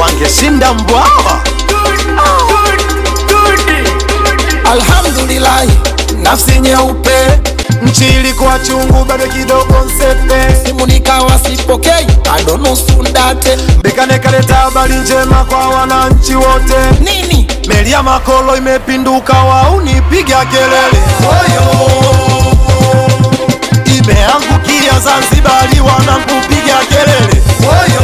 wangeshinda Mbwawa. Alhamdulillah, nafsi nyeupe. Nchi ilikuwa chungu bado kidogo nsepe. Simu nikawa sipokei, bado nusu ndate. Bekane kaleta habari njema kwa wananchi wote. Nini? Meli ya Makolo imepinduka, waunipiga kelele. Oyo imeangukia Zanzibari, wanakupiga kelele. Oyo